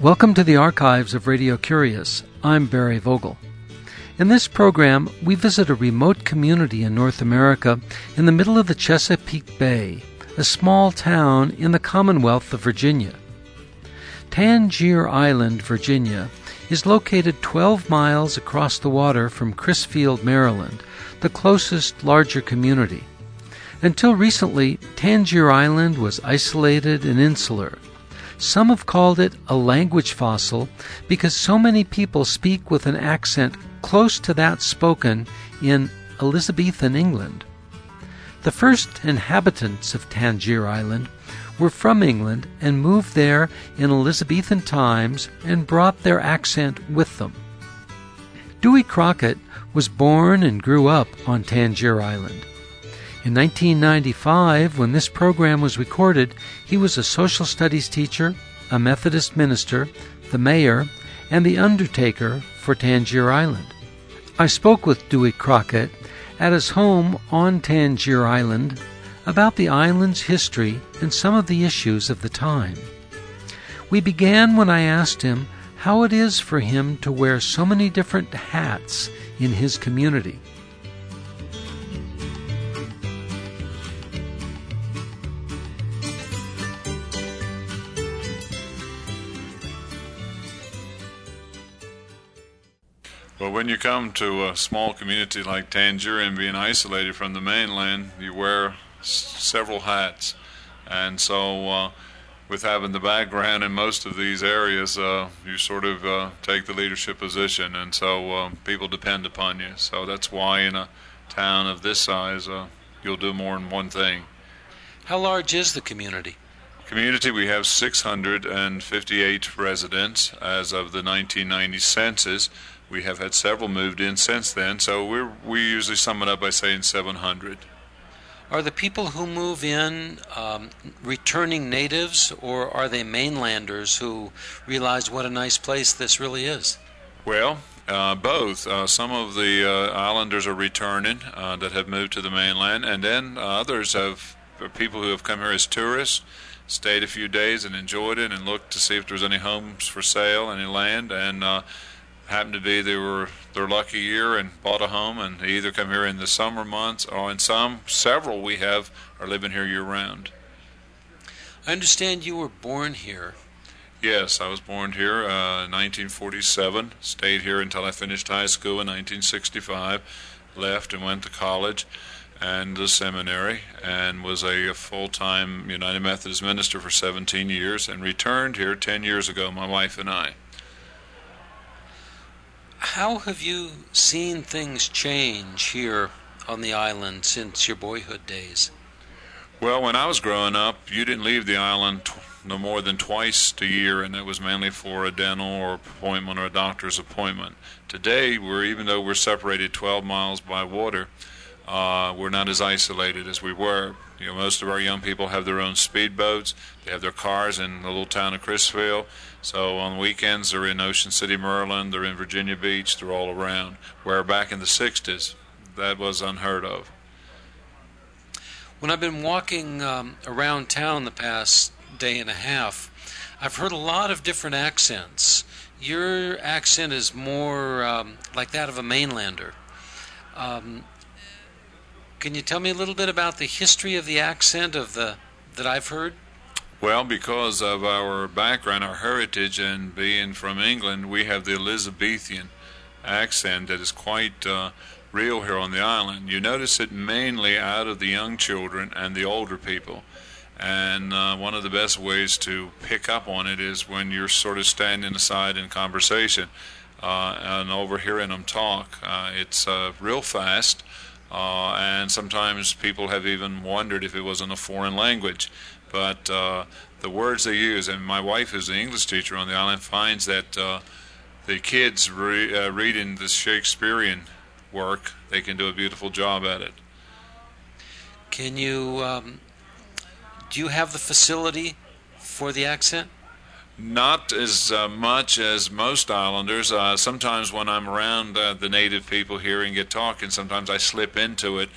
Welcome to the archives of Radio Curious. I'm Barry Vogel. In this program, we visit a remote community in North America in the middle of the Chesapeake Bay, a small town in the Commonwealth of Virginia. Tangier Island, Virginia, is located 12 miles across the water from Crisfield, Maryland, the closest larger community. Until recently, Tangier Island was isolated and insular. Some have called it a language fossil because so many people speak with an accent close to that spoken in Elizabethan England. The first inhabitants of Tangier Island were from England and moved there in Elizabethan times and brought their accent with them. Dewey Crockett was born and grew up on Tangier Island. In 1995, when this program was recorded, he was a social studies teacher, a Methodist minister, the mayor, and the undertaker for Tangier Island. I spoke with Dewey Crockett at his home on Tangier Island about the island's history and some of the issues of the time. We began when I asked him how it is for him to wear so many different hats in his community. Well, when you come to a small community like Tangier and being isolated from the mainland, you wear several hats. And so with having the background in most of these areas, you sort of take the leadership position, and so people depend upon you. So that's why in a town of this size, you'll do more than one thing. How large is the community? We have 658 residents as of the 1990 census. We have had several moved in since then, so we usually sum it up by saying 700. Are the people who move in returning natives, or are they mainlanders who realize what a nice place this really is? Well, both. Some of the islanders are returning that have moved to the mainland, and then others are people who have come here as tourists, stayed a few days and enjoyed it and looked to see if there's any homes for sale, any land, and happened to be their lucky year and bought a home, and they either come here in the summer months or in several we have are living here year round. I understand you were born here. Yes, I was born here in 1947, stayed here until I finished high school in 1965, left and went to college and the seminary, and was a full-time United Methodist minister for 17 years and returned here 10 years ago, my wife and I. How have you seen things change here on the island since your boyhood days? Well, when I was growing up, you didn't leave the island no more than twice a year, and that was mainly for a dental or appointment or a doctor's appointment. Today, even though we're separated 12 miles by water, we're not as isolated as we were. Most of our young people have their own speedboats. They have their cars in the little town of Crisfield. So on weekends, they're in Ocean City, Maryland. They're in Virginia Beach. They're all around. Where back in the 60s, that was unheard of. When I've been walking around town the past day and a half, I've heard a lot of different accents. Your accent is more like that of a mainlander. Can you tell me a little bit about the history of the accent that I've heard? Well, because of our background, our heritage, and being from England, we have the Elizabethan accent that is quite real here on the island. You notice it mainly out of the young children and the older people. And one of the best ways to pick up on it is when you're sort of standing aside in conversation and overhearing them talk. It's real fast. And sometimes people have even wondered if it wasn't a foreign language. But the words they use, and my wife, who's an English teacher on the island, finds that the kids reading the Shakespearean work, they can do a beautiful job at it. Can you, do you have the facility for the accent? Not as much as most islanders. Sometimes when I'm around the native people here and get talking, sometimes I slip into it.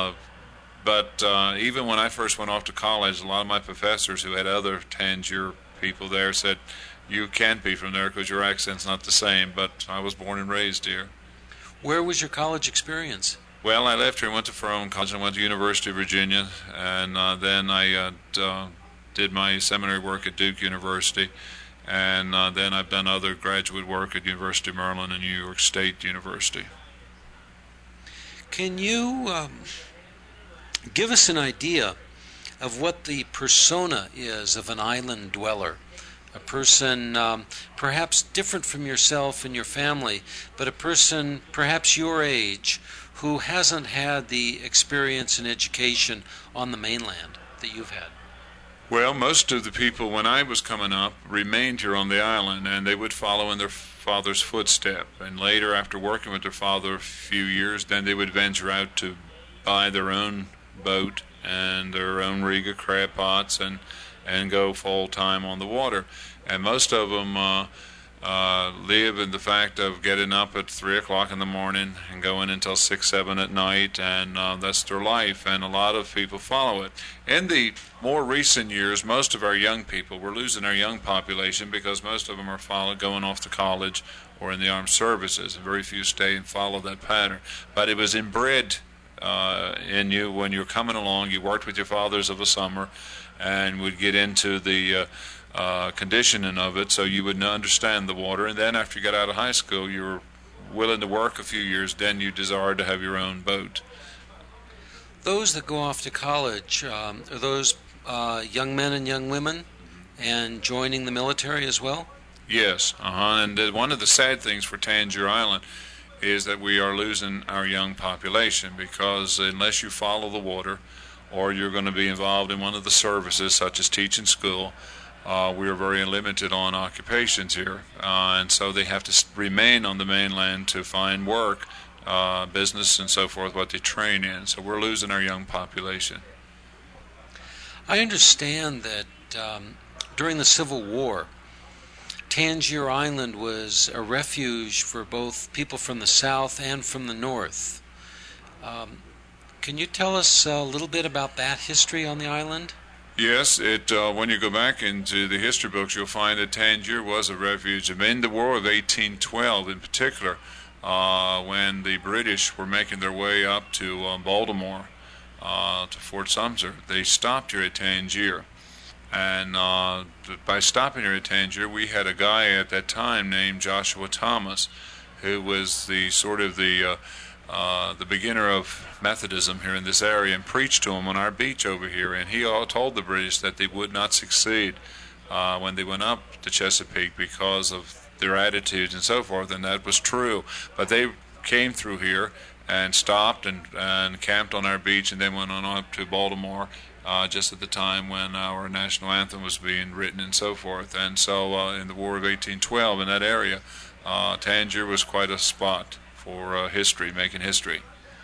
But even when I first went off to college, a lot of my professors who had other Tangier people there said, "You can't be from there because your accent's not the same." But I was born and raised here. Where was your college experience? Well, I left here and went to Furlong College and went to University of Virginia, and then I did my seminary work at Duke University, and then I've done other graduate work at University of Maryland and New York State University. Can you give us an idea of what the persona is of an island dweller? A person perhaps different from yourself and your family, but a person perhaps your age who hasn't had the experience and education on the mainland that you've had. Well, most of the people when I was coming up remained here on the island, and they would follow in their father's footstep. And later, after working with their father a few years, then they would venture out to buy their own boat and their own rig of crab pots and go full time on the water. And most of them live in the fact of getting up at 3 o'clock in the morning and going until 6, 7 at night, and that's their life, and a lot of people follow it. In the more recent years, most of our young people, we're losing our young population because most of them are going off to college or in the armed services, and very few stay and follow that pattern. But it was inbred in you when you were coming along. You worked with your fathers of a summer and would get into the conditioning of it, so you would understand the water, and then after you got out of high school you were willing to work a few years, then you desired to have your own boat. Those that go off to college, are those young men and young women and joining the military as well? Yes, and one of the sad things for Tangier Island is that we are losing our young population, because unless you follow the water or you're going to be involved in one of the services such as teaching school, we are very limited on occupations here, and so they have to remain on the mainland to find work, business and so forth, what they train in. So we're losing our young population. I understand that during the Civil War, Tangier Island was a refuge for both people from the south and from the north. Can you tell us a little bit about that history on the island? Yes, when you go back into the history books, you'll find that Tangier was a refuge. In the War of 1812 in particular, when the British were making their way up to Baltimore, to Fort Sumter, they stopped here at Tangier. And by stopping here at Tangier, we had a guy at that time named Joshua Thomas, who was the beginner of Methodism here in this area, and preached to them on our beach over here. And he told the British that they would not succeed when they went up to Chesapeake because of their attitudes and so forth, and that was true. But they came through here and stopped and camped on our beach, and then went on up to Baltimore just at the time when our national anthem was being written and so forth. And so in the War of 1812 in that area, Tangier was quite a spot for history, making history.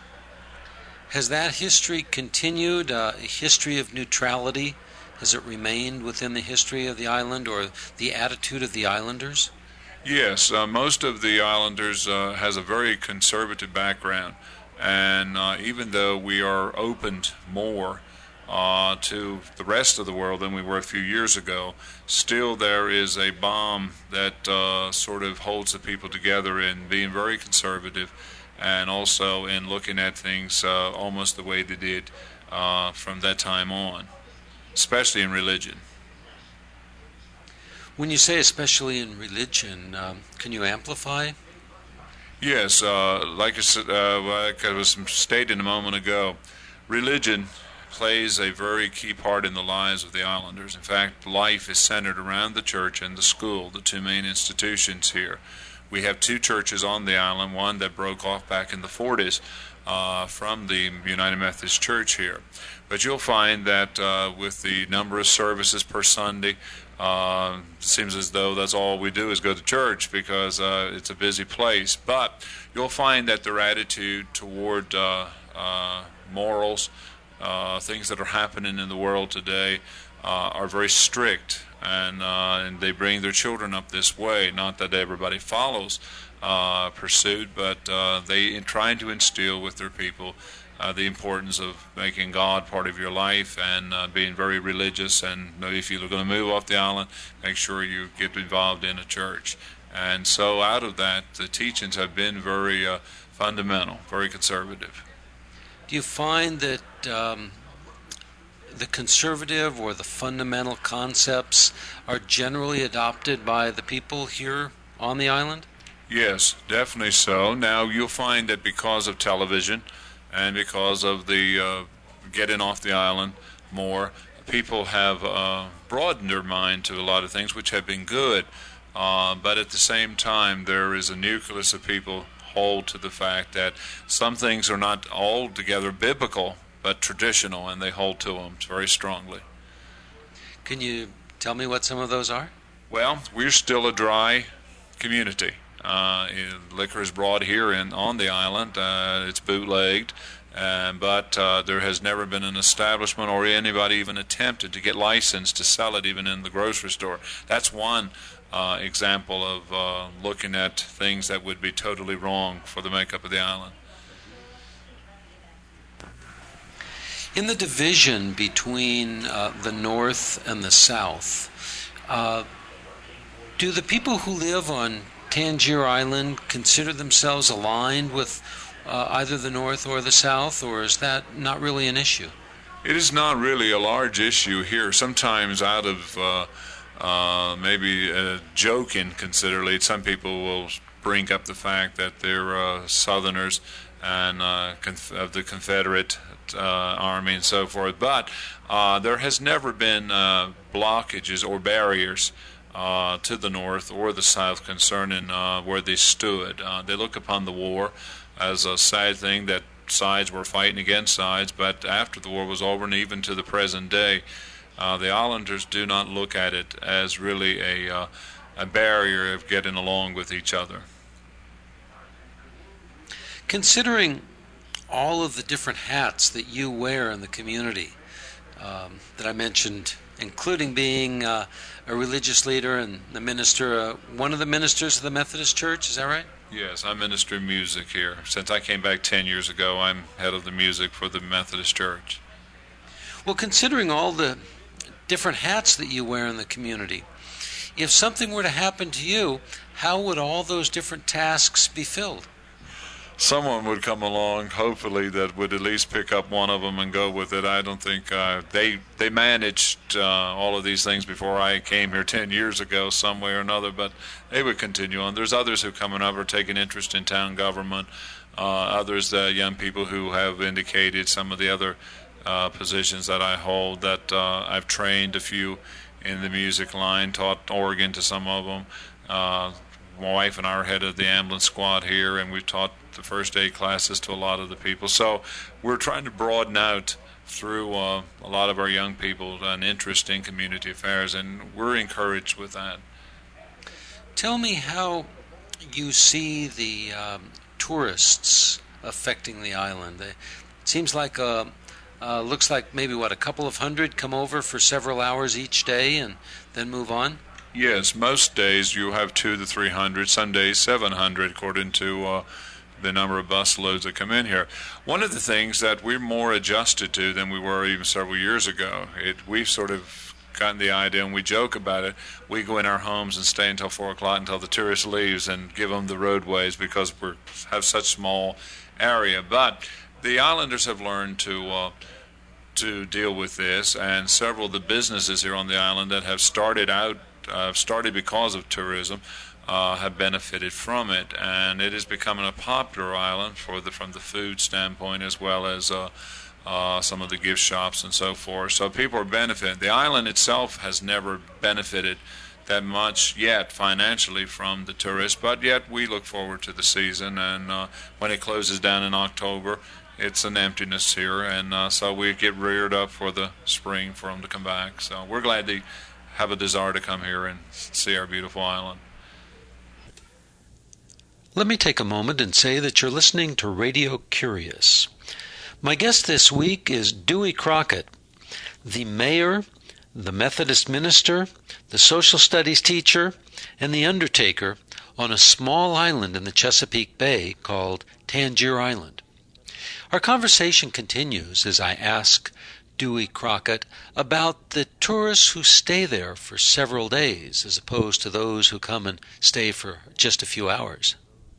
Has that history continued, a history of neutrality? Has it remained within the history of the island, or the attitude of the islanders? Yes, most of the islanders has a very conservative background, and even though we are opened more to the rest of the world than we were a few years ago, still there is a bomb that sort of holds the people together in being very conservative, and also in looking at things almost the way they did from that time on, especially in religion. When you say especially in religion, can you amplify? Yes, like I was stating a moment ago, religion plays a very key part in the lives of the islanders. In fact, life is centered around the church and the school, the two main institutions here. We have two churches on the island, one that broke off back in the 40s from the United Methodist Church here. But you'll find that with the number of services per Sunday, it seems as though that's all we do is go to church, because it's a busy place. But you'll find that their attitude toward morals, things that are happening in the world today, are very strict, and they bring their children up this way. Not that everybody follows pursuit, but they trying to instill with their people the importance of making God part of your life and being very religious. And if you're going to move off the island, make sure you get involved in a church. And so out of that, the teachings have been very fundamental, very conservative. Do you find that the conservative or the fundamental concepts are generally adopted by the people here on the island? Yes, definitely so. Now, you'll find that because of television and because of the getting off the island more, people have broadened their mind to a lot of things, which have been good. But at the same time, there is a nucleus of people hold to the fact that some things are not altogether biblical, but traditional, and they hold to them very strongly. Can you tell me what some of those are? Well, we're still a dry community. Liquor is brought here on the island. It's bootlegged, but there has never been an establishment or anybody even attempted to get licensed to sell it even in the grocery store. That's one example of looking at things that would be totally wrong for the makeup of the island. In the division between the North and the South, do the people who live on Tangier Island consider themselves aligned with either the North or the South, or is that not really an issue? It is not really a large issue here. Sometimes out of maybe joking considerably, some people will bring up the fact that they're Southerners and of the Confederate Army and so forth, but there has never been blockages or barriers to the North or the South concerning where they stood. They look upon the war as a sad thing that sides were fighting against sides, but after the war was over and even to the present day, the islanders do not look at it as really a barrier of getting along with each other. Considering all of the different hats that you wear in the community that I mentioned, including being a religious leader and the minister, one of the ministers of the Methodist Church, is that right? Yes, I minister music here. Since I came back 10 years ago, I'm head of the music for the Methodist Church. Well, considering all the different hats that you wear in the community, if something were to happen to you, how would all those different tasks be filled? Someone would come along, hopefully, that would at least pick up one of them and go with it. I don't think they managed all of these things before I came here 10 years ago, some way or another, but they would continue on. There's others who coming up are taking interest in town government. Others, young people who have indicated some of the other positions that I hold, that I've trained a few in the music line, taught organ to some of them. My wife and I are head of the ambulance squad here, and we've taught the first aid classes to a lot of the people. So we're trying to broaden out through a lot of our young people an interest in community affairs, and we're encouraged with that. Tell me how you see the tourists affecting the island. It seems like looks like maybe a couple of hundred come over for several hours each day and then move on. Yes, most days you have 200 to 300, some days 700, according to the number of bus loads that come in here. One of the things that we're more adjusted to than we were even several years ago, we've sort of gotten the idea, and we joke about it. We go in our homes and stay until 4 o'clock until the tourist leaves and give them the roadways because we have such small area. But the islanders have learned to deal with this, and several of the businesses here on the island that have started because of tourism have benefited from it, and it is becoming a popular island from the food standpoint as well as some of the gift shops and so forth. So people are benefiting. The island itself has never benefited that much yet financially from the tourists, but yet we look forward to the season, and when it closes down in October, it's an emptiness here, and so we get reared up for the spring for them to come back. So we're glad they have a desire to come here and see our beautiful island. Let me take a moment and say that you're listening to Radio Curious. My guest this week is Dewey Crockett, the mayor, the Methodist minister, the social studies teacher, and the undertaker on a small island in the Chesapeake Bay called Tangier Island. Our conversation continues as I ask Dewey Crockett about the tourists who stay there for several days as opposed to those who come and stay for just a few hours.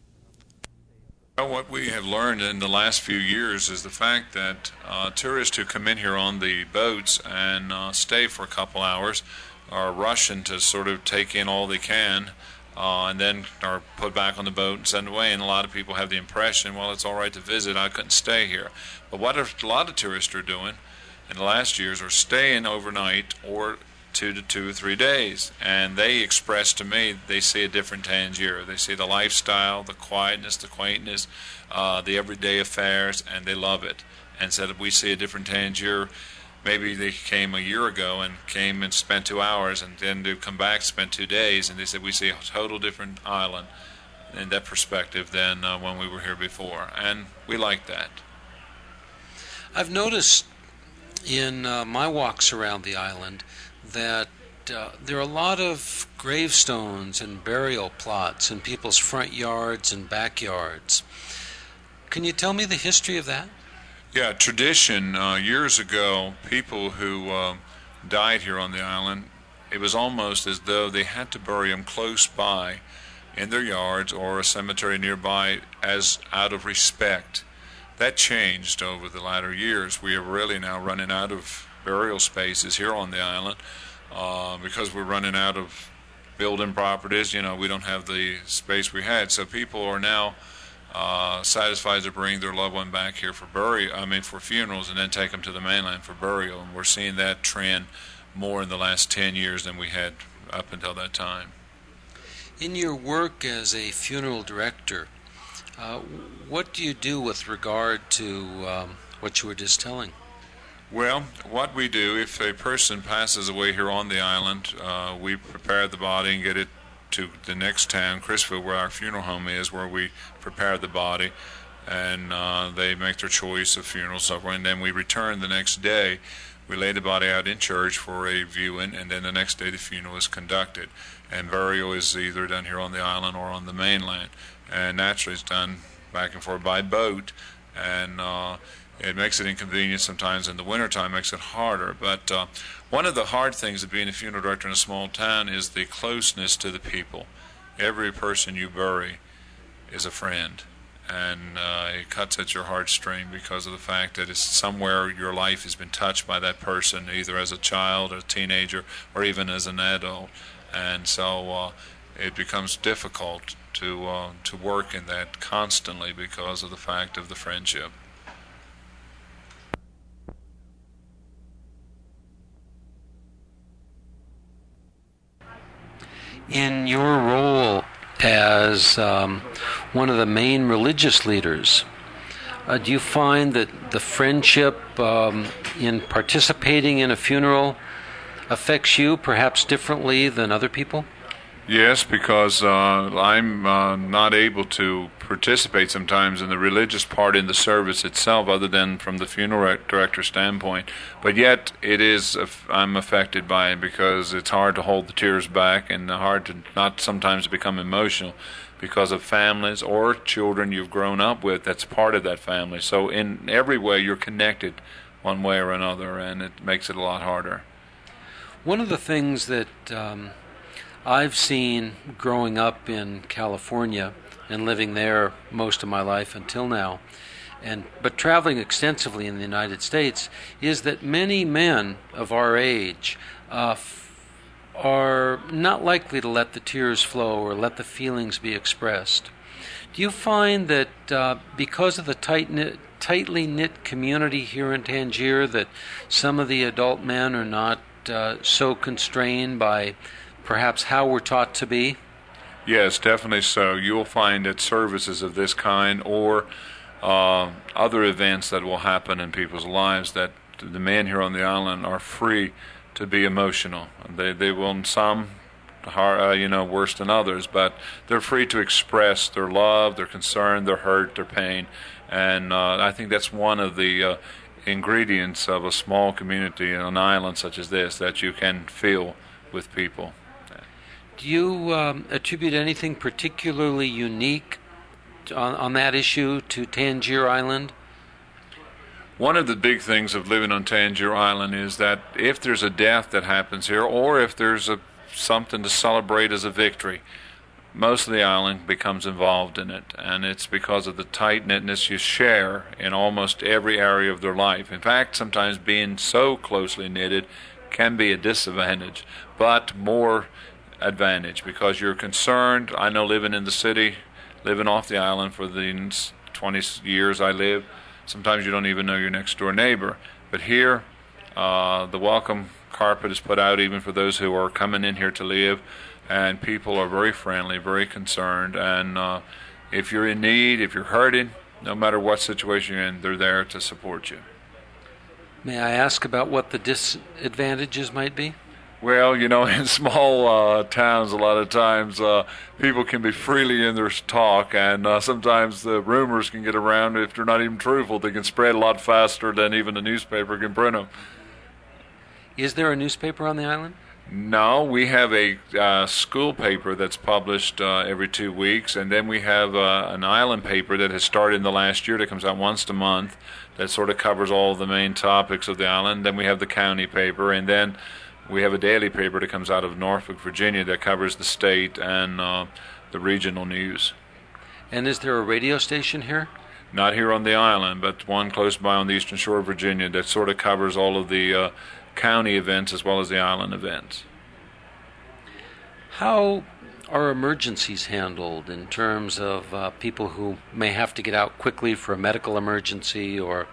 Well, what we have learned in the last few years is the fact that tourists who come in here on the boats and stay for a couple hours are rushing to sort of take in all they can and then are put back on the boat and sent away. And a lot of people have the impression, well, it's all right to visit, I couldn't stay here. But what a lot of tourists are doing in the last years are staying overnight or 2 to 3 days, and they express to me they see a different Tangier. They see the lifestyle, the quietness, the quaintness, the everyday affairs, and they love it. And said, we see a different Tangier. Maybe they came a year ago and came and spent 2 hours, and then they come back, spent 2 days, and they said we see a total different island in that perspective than when we were here before, and we like that. I've noticed in my walks around the island that there are a lot of gravestones and burial plots in people's front yards and backyards. Can you tell me the history of that? Yeah, tradition, years ago, people who died here on the island, it was almost as though they had to bury them close by in their yards or a cemetery nearby as out of respect. That changed over the latter years. We are really now running out of burial spaces here on the island because we're running out of building properties. We don't have the space we had, so people are now satisfied to bring their loved one back here for for funerals, and then take them to the mainland for burial. And we're seeing that trend more in the last 10 years than we had up until that time. In your work as a funeral director, what do you do with regard to what you were just telling? Well, what we do, if a person passes away here on the island, we prepare the body and get it to the next town, Crisfield, where our funeral home is, where we prepare the body, and they make their choice of funeral somewhere, and then we return the next day. We lay the body out in church for a viewing, and then the next day the funeral is conducted. And burial is either done here on the island or on the mainland. And naturally it's done back and forth by boat, and it makes it inconvenient sometimes in the wintertime, makes it harder. But one of the hard things of being a funeral director in a small town is the closeness to the people. Every person you bury is a friend, and it cuts at your heartstring because of the fact that it's somewhere your life has been touched by that person, either as a child, a teenager, or even as an adult. And so it becomes difficult to work in that constantly because of the fact of the friendship. In your role as one of the main religious leaders, do you find that the friendship in participating in a funeral affects you perhaps differently than other people? Yes, because I'm not able to participate sometimes in the religious part in the service itself, other than from the funeral director standpoint. But yet, I'm affected by it because it's hard to hold the tears back and hard to not sometimes become emotional because of families or children you've grown up with that's part of that family. So in every way, you're connected one way or another, and it makes it a lot harder. One of the things that I've seen growing up in California and living there most of my life until now, but traveling extensively in the United States, is that many men of our age are not likely to let the tears flow or let the feelings be expressed. Do you find that because of the tightly knit community here in Tangier that some of the adult men are not so constrained by perhaps how we're taught to be? Yes, definitely so. You'll find at services of this kind or other events that will happen in people's lives that the men here on the island are free to be emotional. They will, some worse than others, but they're free to express their love, their concern, their hurt, their pain. And I think that's one of the ingredients of a small community on an island such as this that you can feel with people. Do you attribute anything particularly unique on that issue to Tangier Island? One of the big things of living on Tangier Island is that if there's a death that happens here, or if there's something to celebrate as a victory, most of the island becomes involved in it, and it's because of the tight-knitness you share in almost every area of their life. In fact, sometimes being so closely knitted can be a disadvantage, but more advantage because you're concerned. I know living in the city, living off the island for the 20 years I live, sometimes you don't even know your next door neighbor. But here, the welcome carpet is put out even for those who are coming in here to live, and people are very friendly, very concerned, and if you're in need, if you're hurting, no matter what situation you're in, they're there to support you. May I ask about what the disadvantages might be? Well, in small towns, a lot of times people can be freely in their talk, and sometimes the rumors can get around. If they're not even truthful, they can spread a lot faster than even a newspaper can print them. Is there a newspaper on the island? No, we have a school paper that's published every 2 weeks, and then we have an island paper that has started in the last year that comes out once a month that sort of covers all the main topics of the island. Then we have the county paper, and then we have a daily paper that comes out of Norfolk, Virginia that covers the state and the regional news. And is there a radio station here? Not here on the island, but one close by on the eastern shore of Virginia that sort of covers all of the county events as well as the island events. How are emergencies handled in terms of people who may have to get out quickly for a medical emergency or...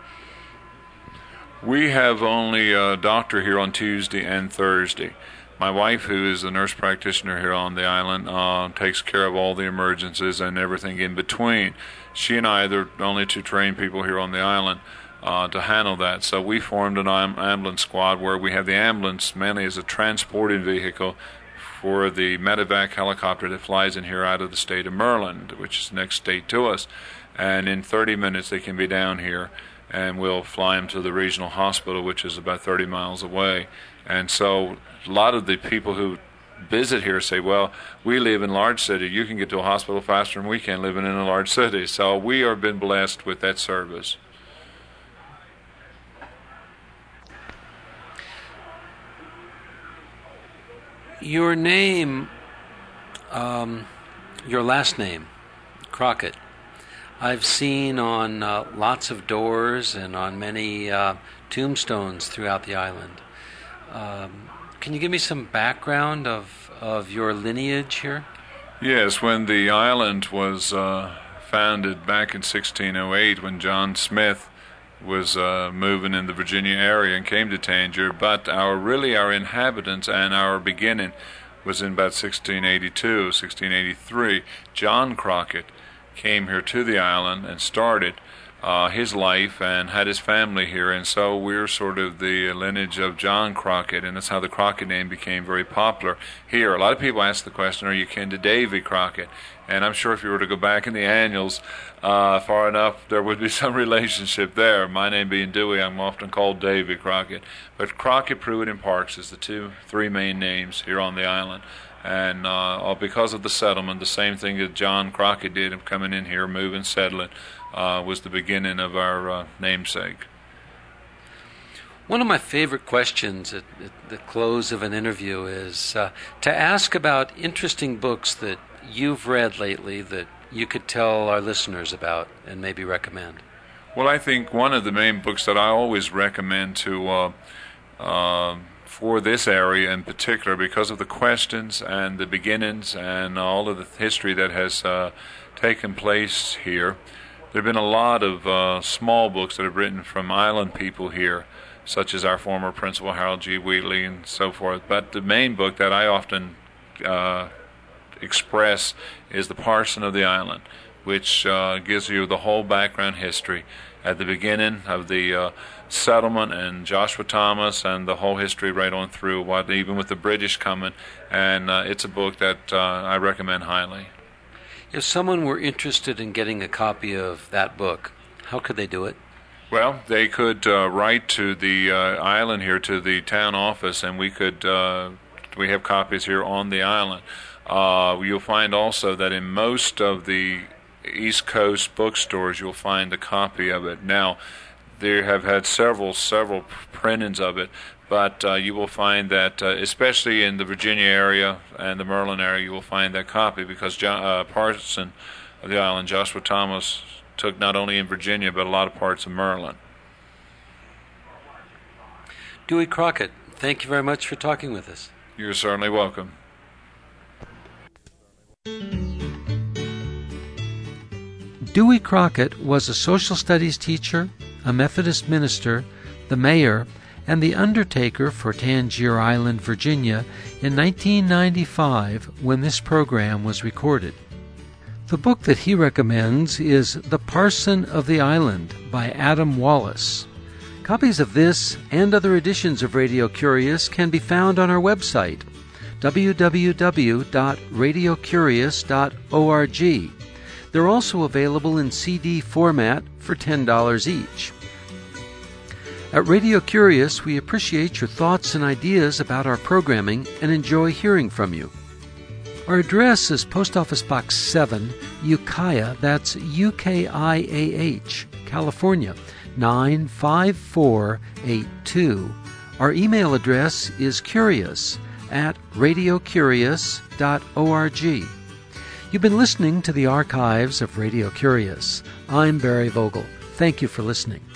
We have only a doctor here on Tuesday and Thursday. My wife, who is a nurse practitioner here on the island, takes care of all the emergencies and everything in between. She and I are the only two trained people here on the island to handle that. So we formed an ambulance squad where we have the ambulance mainly as a transporting vehicle for the medevac helicopter that flies in here out of the state of Maryland, which is the next state to us. And in 30 minutes they can be down here, and we'll fly them to the regional hospital, which is about 30 miles away. And so a lot of the people who visit here say, well, we live in a large city. You can get to a hospital faster than we can living in a large city. So we have been blessed with that service. Your name, your last name, Crockett, I've seen on lots of doors and on many tombstones throughout the island. Can you give me some background of your lineage here? Yes, when the island was founded back in 1608, when John Smith was moving in the Virginia area and came to Tangier, but our inhabitants and our beginning was in about 1682, 1683. John Crockett came here to the island and started his life and had his family here, and so we're sort of the lineage of John Crockett, and that's how the Crockett name became very popular here. A lot of people ask the question, are you kin to Davy Crockett? And I'm sure if you were to go back in the annuals far enough, there would be some relationship there. My name being Dewey, I'm often called Davy Crockett. But Crockett, Pruitt, and Parks is the three main names here on the island. And because of the settlement, the same thing that John Crockett did of coming in here, moving, settling, was the beginning of our namesake. One of my favorite questions at the close of an interview is to ask about interesting books that you've read lately that you could tell our listeners about and maybe recommend. Well, I think one of the main books that I always recommend to for this area in particular, because of the questions and the beginnings and all of the history that has taken place here, there have been a lot of small books that have written from island people here, such as our former principal Harold G. Wheatley and so forth. But the main book that I often express is The Parson of the Island, which gives you the whole background history at the beginning of the settlement and Joshua Thomas and the whole history right on through, even with the British coming. And it's a book that I recommend highly. If someone were interested in getting a copy of that book, how could they do it? Well, they could write to the island here, to the town office, and we have copies here on the island. You'll find also that in most of the East Coast bookstores you'll find a copy of it. Now, They have had several printings of it, but you will find that, especially in the Virginia area and the Maryland area, you will find that copy because Parson of the island, Joshua Thomas, took not only in Virginia but a lot of parts of Maryland. Dewey Crockett, thank you very much for talking with us. You're certainly welcome. Dewey Crockett was a social studies teacher, a Methodist minister, the mayor, and the undertaker for Tangier Island, Virginia in 1995 when this program was recorded. The book that he recommends is The Parson of the Island by Adam Wallace. Copies of this and other editions of Radio Curious can be found on our website, www.radiocurious.org. They're also available in CD format for $10 each. At Radio Curious, we appreciate your thoughts and ideas about our programming and enjoy hearing from you. Our address is Post Office Box 7, Ukiah, that's UKIAH, California, 95482. Our email address is curious@radiocurious.org. You've been listening to the archives of Radio Curious. I'm Barry Vogel. Thank you for listening.